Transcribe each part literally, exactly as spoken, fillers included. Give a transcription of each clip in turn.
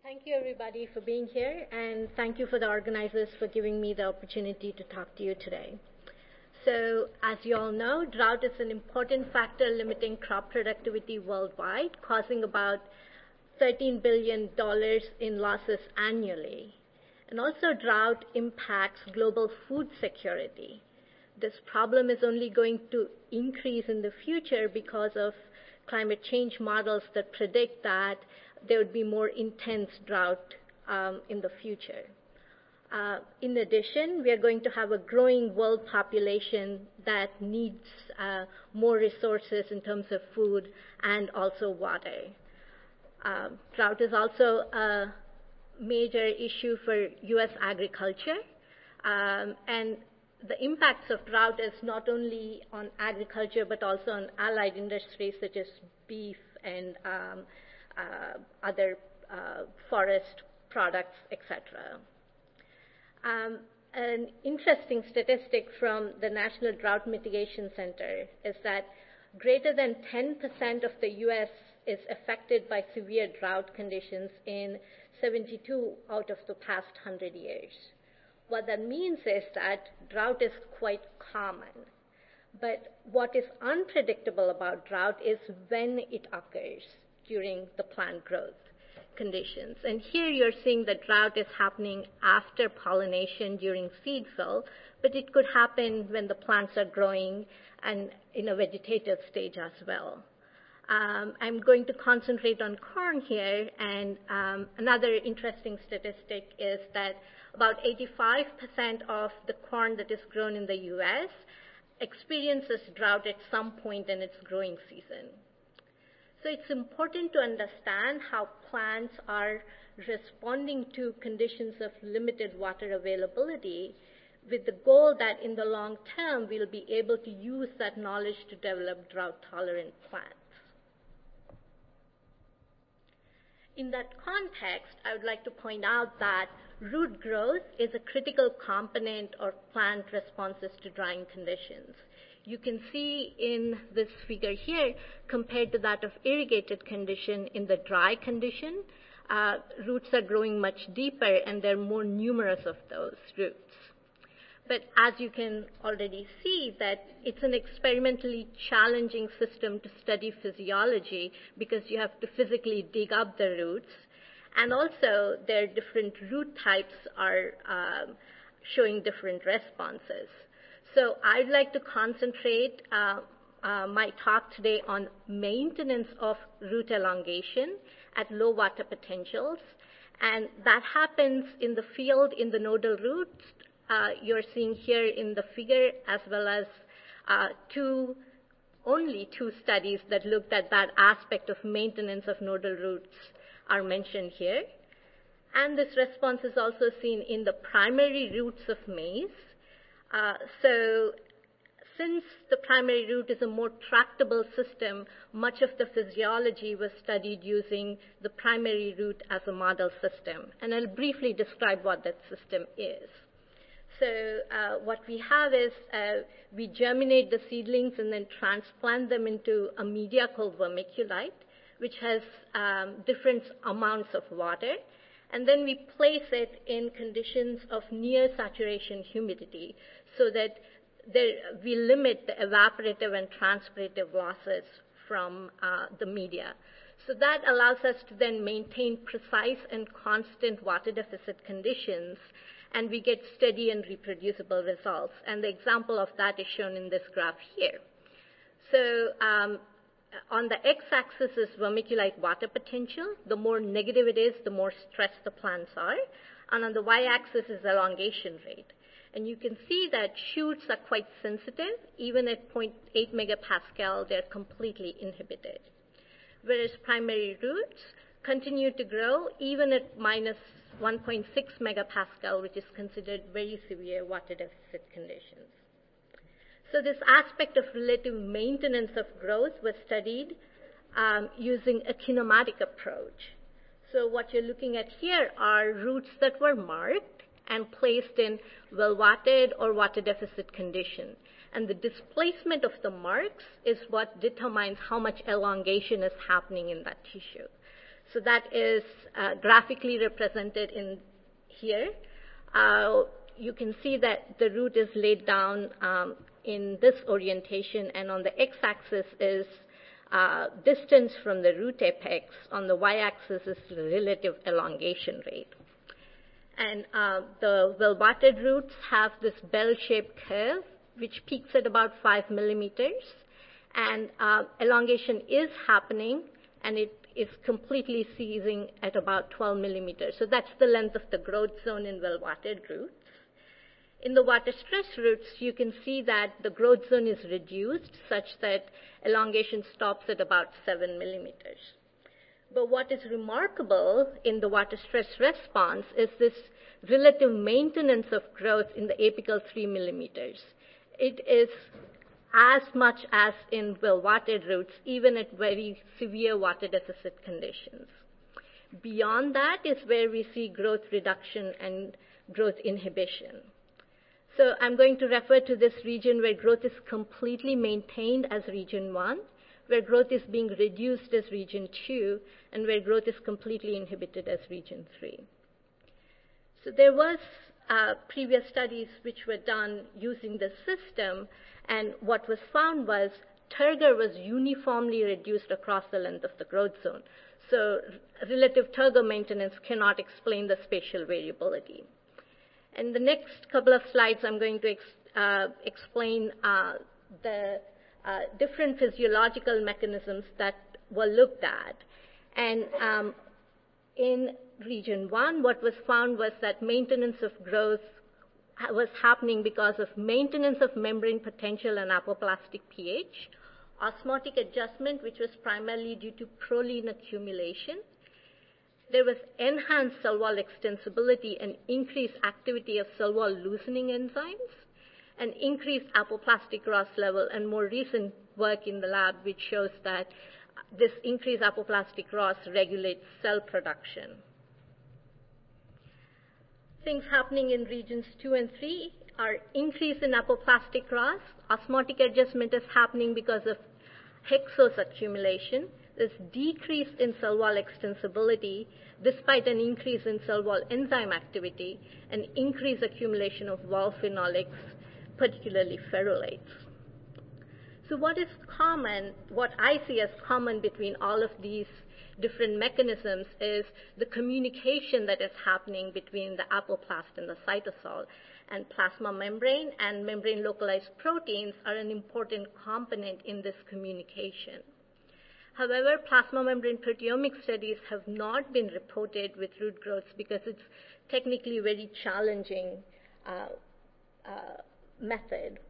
Thank you, everybody, for being here, and thank you for the organizers for giving me the opportunity to talk to you today. So, as you all know, drought is an important factor limiting crop productivity worldwide, causing about thirteen billion dollars in losses annually. And also, drought impacts global food security. This problem is only going to increase in the future because of climate change models that predict that there would be more intense drought um, in the future. Uh, in addition, we are going to have a growing world population that needs uh, more resources in terms of food and also water. Uh, drought is also a major issue for U S agriculture, um, and the impacts of drought is not only on agriculture but also on allied industries such as beef and um, uh, other uh, forest products, et cetera. Um, an interesting statistic from the National Drought Mitigation Center is that greater than ten percent of the U S is affected by severe drought conditions in seventy-two out of the past one hundred years. What that means is that drought is quite common. But what is unpredictable about drought is when it occurs during the plant growth conditions. And here you're seeing that drought is happening after pollination during seed fill, but it could happen when the plants are growing and in a vegetative stage as well. Um, I'm going to concentrate on corn here, and um, another interesting statistic is that about eighty-five percent of the corn that is grown in the U S experiences drought at some point in its growing season. So it's important to understand how plants are responding to conditions of limited water availability with the goal that in the long term we'll be able to use that knowledge to develop drought-tolerant plants. In that context, I would like to point out that root growth is a critical component of plant responses to drying conditions. You can see in this figure here, compared to that of irrigated condition, in the dry condition, uh, roots are growing much deeper and there are more numerous of those roots. But as you can already see, that it's an experimentally challenging system to study physiology because you have to physically dig up the roots. And also, their different root types are um, showing different responses. So I'd like to concentrate uh, uh, my talk today on maintenance of root elongation at low water potentials. And that happens in the field in the nodal roots. Uh, you're seeing here in the figure, as well as uh, two, only two studies that looked at that aspect of maintenance of nodal roots are mentioned here. And this response is also seen in the primary roots of maize. Uh, so since the primary root is a more tractable system, much of the physiology was studied using the primary root as a model system. And I'll briefly describe what that system is. So uh, what we have is uh, we germinate the seedlings and then transplant them into a media called vermiculite, which has um, different amounts of water. And then we place it in conditions of near saturation humidity so that there, we limit the evaporative and transpirative losses from uh, the media. So that allows us to then maintain precise and constant water deficit conditions, and we get steady and reproducible results. And the example of that is shown in this graph here. So um, on the x-axis is vermiculite water potential. The more negative it is, the more stressed the plants are. And on the y-axis is elongation rate. And you can see that shoots are quite sensitive. Even at zero point eight megapascal, they're completely inhibited. Whereas primary roots continue to grow even at minus one point six megapascal, which is considered very severe water deficit conditions. So this aspect of relative maintenance of growth was studied um, using a kinematic approach. So what you're looking at here are roots that were marked and placed in well-watered or water deficit condition. And the displacement of the marks is what determines how much elongation is happening in that tissue. So that is uh, graphically represented in here. Uh, you can see that the root is laid down um, in this orientation, and on the x-axis is uh, distance from the root apex. On the y-axis is the relative elongation rate. And uh, the well-watered roots have this bell-shaped curve, which peaks at about five millimeters. And uh, elongation is happening, and it is completely ceasing at about twelve millimeters. So that's the length of the growth zone in well-watered roots. In the water-stressed roots, you can see that the growth zone is reduced such that elongation stops at about seven millimeters. But what is remarkable in the water stress response is this relative maintenance of growth in the apical three millimeters. It is as much as in well-watered roots, even at very severe water deficit conditions. Beyond that is where we see growth reduction and growth inhibition. So I'm going to refer to this region where growth is completely maintained as region one, where growth is being reduced as region two, and where growth is completely inhibited as region three. So there was uh, previous studies which were done using this system, and what was found was turgor was uniformly reduced across the length of the growth zone. So relative turgor maintenance cannot explain the spatial variability. In the next couple of slides, I'm going to ex uh, explain uh, the uh, different physiological mechanisms that were looked at. And um, in region one, what was found was that maintenance of growth was happening because of maintenance of membrane potential and apoplastic pH, osmotic adjustment, which was primarily due to proline accumulation. There was enhanced cell wall extensibility and increased activity of cell wall loosening enzymes, and increased apoplastic Ross level, and more recent work in the lab which shows that this increased apoplastic Ross regulates cell production. Things happening in regions two and three are increase in apoplastic Ross. Osmotic adjustment is happening because of hexose accumulation. There's decrease in cell wall extensibility despite an increase in cell wall enzyme activity and increased accumulation of wall phenolics, particularly ferrolates. So what is common, what I see as common between all of these different mechanisms is the communication that is happening between the apoplast and the cytosol. And plasma membrane and membrane localized proteins are an important component in this communication. However, plasma membrane proteomic studies have not been reported with root growths because it's technically a very challenging uh, uh, method.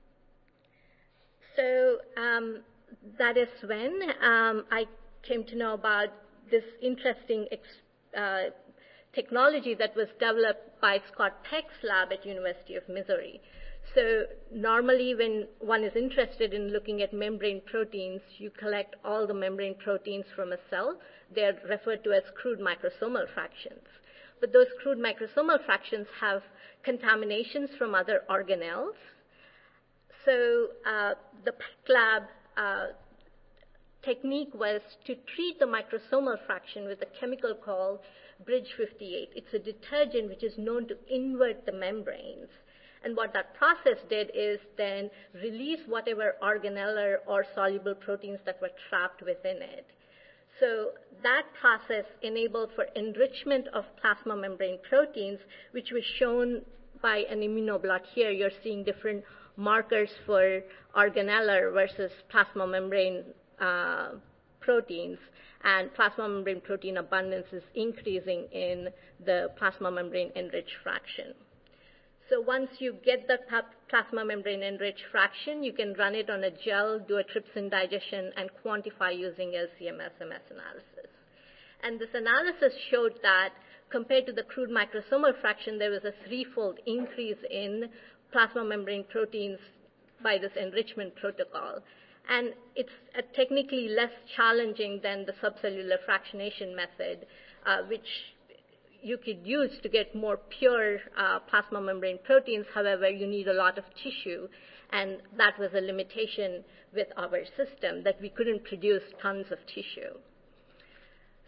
So um, that is when um, I came to know about this interesting ex uh, technology that was developed by Scott Peck's lab at University of Missouri. So normally when one is interested in looking at membrane proteins, you collect all the membrane proteins from a cell. They're referred to as crude microsomal fractions. But those crude microsomal fractions have contaminations from other organelles. So uh, the Peck lab uh, technique was to treat the microsomal fraction with a chemical called Bridge fifty-eight. It's a detergent which is known to invert the membranes. And what that process did is then release whatever organellar or soluble proteins that were trapped within it. So that process enabled for enrichment of plasma membrane proteins, which was shown by an immunoblot here. You're seeing different markers for organellar versus plasma membrane uh, proteins. And plasma membrane protein abundance is increasing in the plasma membrane enriched fraction. So once you get the plasma membrane enriched fraction, you can run it on a gel, do a trypsin digestion, and quantify using L C M S M S analysis. And this analysis showed that compared to the crude microsomal fraction, there was a threefold increase in plasma membrane proteins by this enrichment protocol. And it's uh, technically less challenging than the subcellular fractionation method, uh, which you could use to get more pure uh, plasma membrane proteins. However, you need a lot of tissue, and that was a limitation with our system, that we couldn't produce tons of tissue.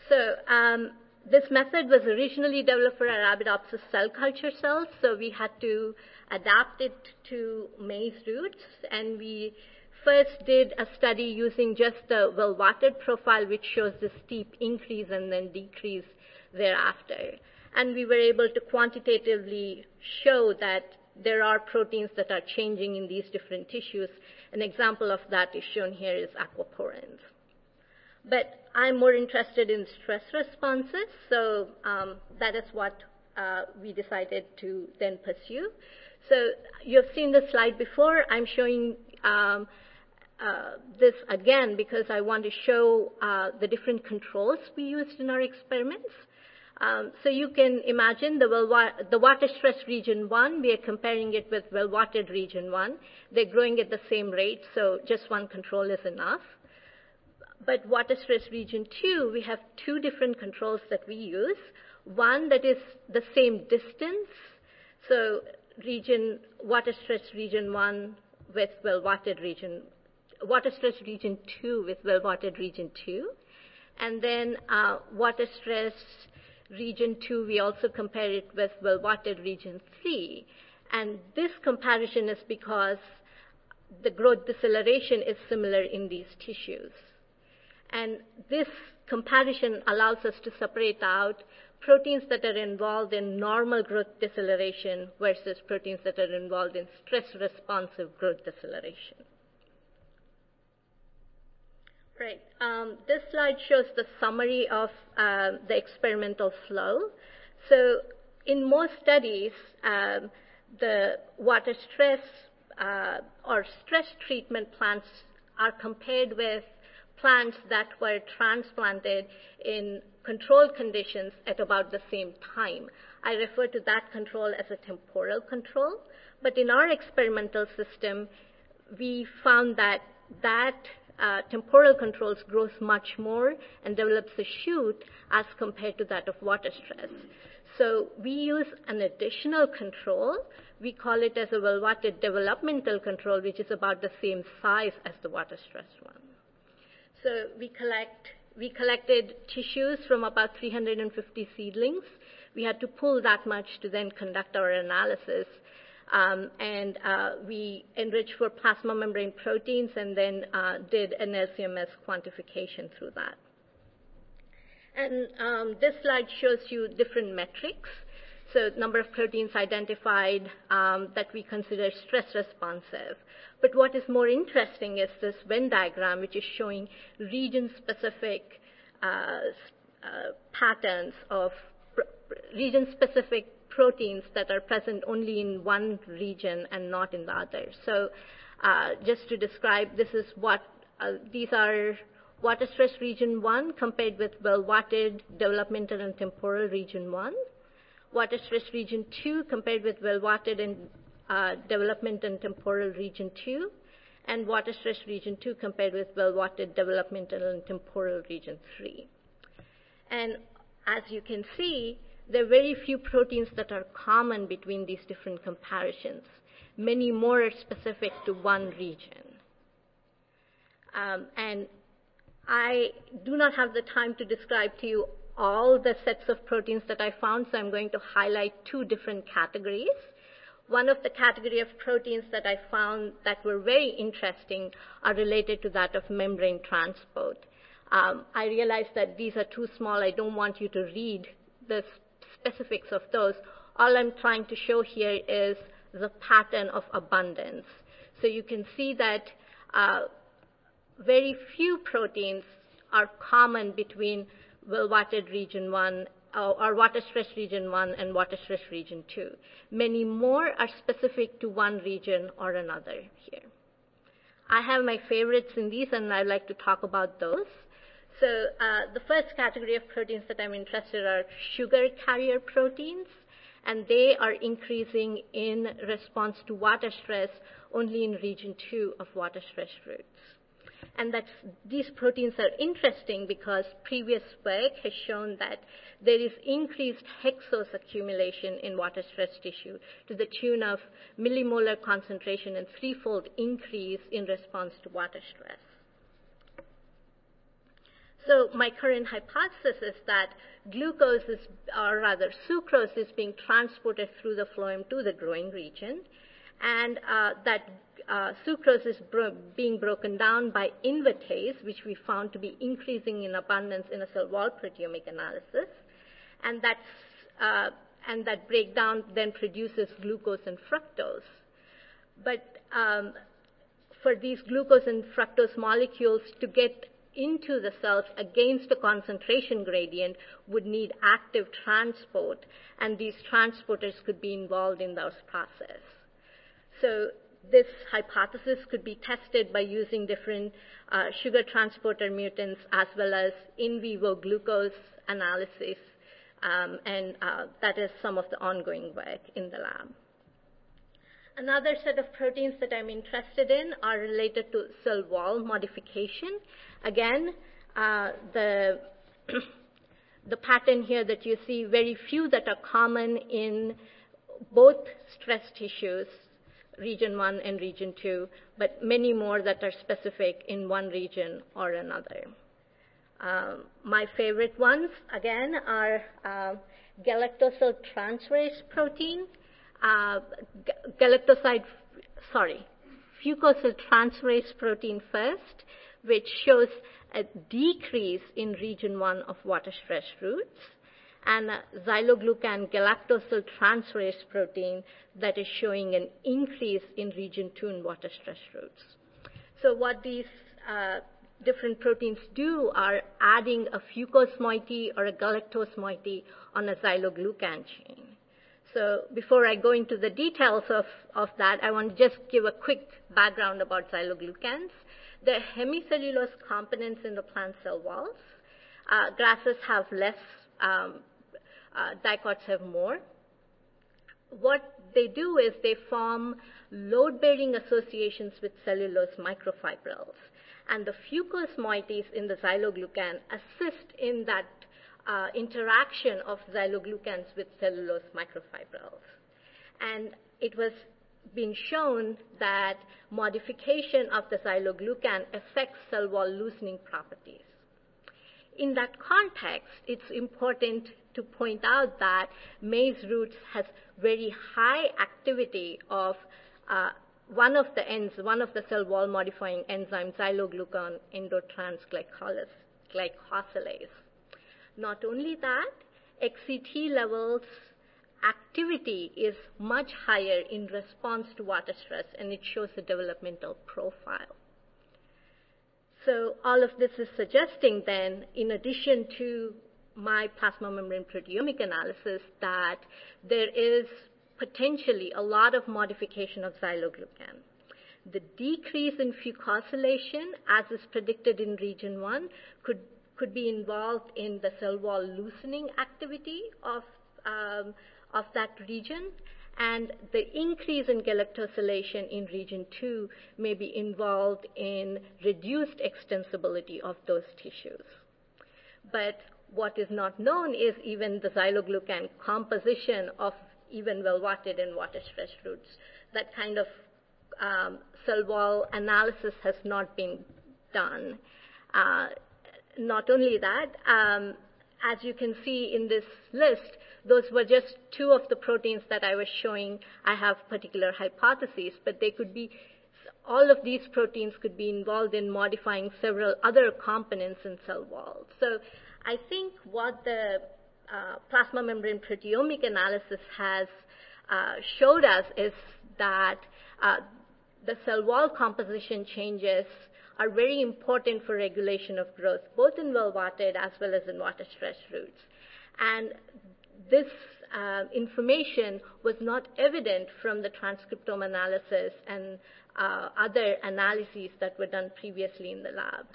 So um, this method was originally developed for Arabidopsis cell culture cells, so we had to adapt it to maize roots, and we first did a study using just the well-watered profile, which shows the steep increase and then decrease thereafter. And we were able to quantitatively show that there are proteins that are changing in these different tissues. An example of that is shown here is aquaporins. But I'm more interested in stress responses, so um, that is what uh, we decided to then pursue. So you've seen the slide before. I'm showing um, uh, this again because I want to show uh, the different controls we used in our experiments. Um, so you can imagine the, well, the water stress region one, we are comparing it with well-watered region one. They're growing at the same rate, so just one control is enough. But water stress region two, we have two different controls that we use. One that is the same distance, so region, water stress region one with well-watered region, water stress region two with well-watered region two. And then uh, water stress region two, we also compare it with well-watered region three. And this comparison is because the growth deceleration is similar in these tissues. And this comparison allows us to separate out proteins that are involved in normal growth deceleration versus proteins that are involved in stress-responsive growth deceleration. Right. Um, this slide shows the summary of uh, the experimental flow. So in most studies, um, the water stress uh, or stress treatment plants are compared with plants that were transplanted in controlled conditions at about the same time. I refer to that control as a temporal control. But in our experimental system, we found that that uh, temporal controls grows much more and develops a shoot as compared to that of water stress. So we use an additional control. We call it as a well-watered developmental control, which is about the same size as the water stress one. So we collect, we collected tissues from about three hundred fifty seedlings. We had to pull that much to then conduct our analysis. Um, and uh, we enriched for plasma membrane proteins and then uh, did an L C M S quantification through that. And um, this slide shows you different metrics. So number of proteins identified um, that we consider stress responsive. But what is more interesting is this Venn diagram, which is showing region-specific uh, uh, patterns of pr region-specific proteins that are present only in one region and not in the other. So uh, just to describe, this is what uh, these are water stress region one compared with well-watered developmental and temporal region one. Water stress region two compared with well-watered and uh, development and temporal region two, and water stress region two compared with well-watered developmental and temporal region three. And as you can see, there are very few proteins that are common between these different comparisons. Many more are specific to one region. Um, and I do not have the time to describe to you all the sets of proteins that I found, so I'm going to highlight two different categories. One of the category of proteins that I found that were very interesting are related to that of membrane transport. Um, I realized that these are too small. I don't want you to read the specifics of those. All I'm trying to show here is the pattern of abundance. So you can see that uh, very few proteins are common between well-watered region one or, or water stress region one and water stress region two. Many more are specific to one region or another here. I have my favorites in these, and I'd like to talk about those. So uh, the first category of proteins that I'm interested in are sugar carrier proteins, and they are increasing in response to water stress only in region two of water stress roots. And that's, these proteins are interesting because previous work has shown that there is increased hexose accumulation in water stress tissue to the tune of millimolar concentration and threefold increase in response to water stress. So my current hypothesis is that glucose is, or rather sucrose is being transported through the phloem to the growing region, and uh, that uh, sucrose is bro- being broken down by invertase, which we found to be increasing in abundance in a cell wall proteomic analysis, and that's uh, and that breakdown then produces glucose and fructose. But um, for these glucose and fructose molecules to get into the cells against a concentration gradient would need active transport, and these transporters could be involved in this process. So this hypothesis could be tested by using different uh, sugar transporter mutants as well as in vivo glucose analysis, um, and uh, that is some of the ongoing work in the lab. Another set of proteins that I'm interested in are related to cell wall modification. Again, uh, the, the pattern here that you see, very few that are common in both stress tissues, region one and region two, but many more that are specific in one region or another. Um, my favorite ones, again, are uh, galactosyl transferase protein, uh, galactoside, sorry, fucosyl transferase protein first, which shows a decrease in region one of water stress roots, and a xyloglucan galactosyl transferase protein that is showing an increase in region two in water stress roots. So what these uh, different proteins do are adding a fucose moiety or a galactose moiety on a xyloglucan chain. So before I go into the details of, of that, I want to just give a quick background about xyloglucans. They're hemicellulose components in the plant cell walls. Uh, grasses have less, um, uh, dicots have more. What they do is they form load-bearing associations with cellulose microfibrils. And the fucose moieties in the xyloglucan assist in that uh, interaction of xyloglucans with cellulose microfibrils. And it was been shown that modification of the xyloglucan affects cell wall loosening properties. In that context, it's important to point out that maize roots has very high activity of uh, one of the enzymes, one of the cell wall modifying enzymes, xyloglucan endotransglycosylase. Not only that, X C T levels activity is much higher in response to water stress, and it shows a developmental profile. So all of this is suggesting then, in addition to my plasma membrane proteomic analysis, that there is potentially a lot of modification of xyloglucan. The decrease in fucosylation, as is predicted in region one, could, could be involved in the cell wall loosening activity of, um, of that region, and the increase in galactosylation in region two may be involved in reduced extensibility of those tissues. But what is not known is even the xyloglucan composition of even well-watered and water-stressed roots. That kind of um, cell wall analysis has not been done. Uh, not only that, um, as you can see in this list, those were just two of the proteins that I was showing. I have particular hypotheses, but they could be, all of these proteins could be involved in modifying several other components in cell walls. So I think what the uh, plasma membrane proteomic analysis has uh, showed us is that uh, the cell wall composition changes are very important for regulation of growth, both in well-watered as well as in water-stressed roots. And this uh, information was not evident from the transcriptome analysis and uh, other analyses that were done previously in the lab.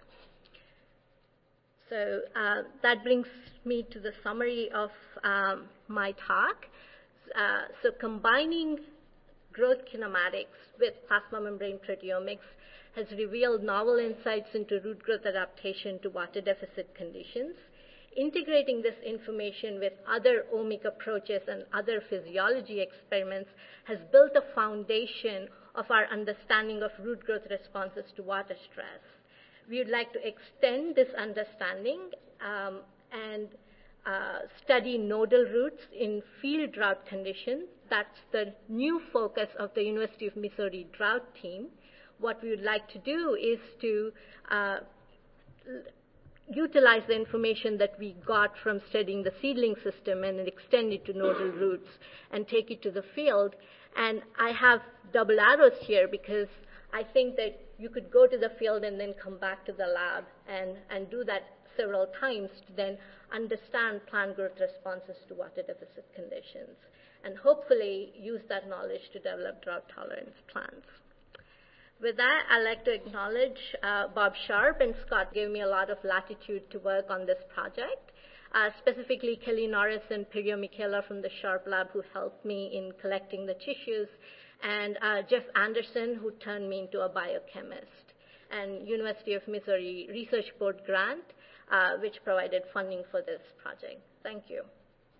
So uh, that brings me to the summary of um, my talk. Uh, so combining growth kinematics with plasma membrane proteomics has revealed novel insights into root growth adaptation to water deficit conditions. Integrating this information with other omic approaches and other physiology experiments has built a foundation of our understanding of root growth responses to water stress. We would like to extend this understanding um, and uh, study nodal roots in field drought conditions. That's the new focus of the University of Missouri Drought Team. What we would like to do is to uh, utilize the information that we got from studying the seedling system and extend it to nodal roots and take it to the field. And I have double arrows here because I think that you could go to the field and then come back to the lab and, and do that several times to then understand plant growth responses to water deficit conditions, and hopefully use that knowledge to develop drought-tolerant plants. With that, I'd like to acknowledge uh, Bob Sharp and Scott gave me a lot of latitude to work on this project, uh, specifically Kelly Norris and Pirjo Michela from the Sharp Lab who helped me in collecting the tissues, and uh, Jeff Anderson who turned me into a biochemist, and University of Missouri Research Board grant, uh, which provided funding for this project. Thank you.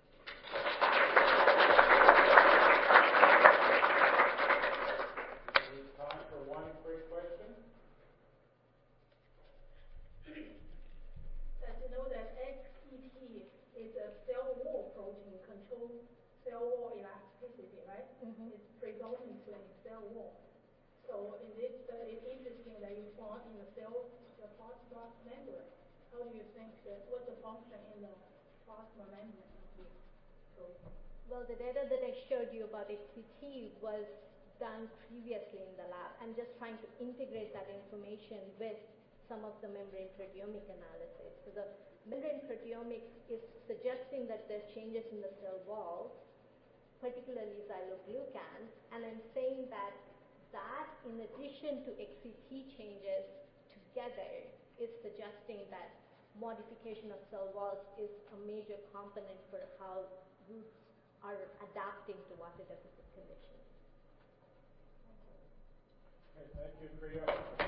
Cell wall elasticity, right? Mm-hmm. It's predominantly in cell wall. So it is uh, it's interesting that you found in the cell, the plasma membrane. How do you think that, what's the function in the plasma membrane of this protein? Well, the data that I showed you about X C T was done previously in the lab. I'm just trying to integrate that information with some of the membrane proteomic analysis. So the membrane proteomics is suggesting that there's changes in the cell walls, particularly xyloglucan, and I'm saying that that, in addition to X C T changes together, is suggesting that modification of cell walls is a major component for how roots are adapting to water deficit conditions. Okay, thank you, Priya.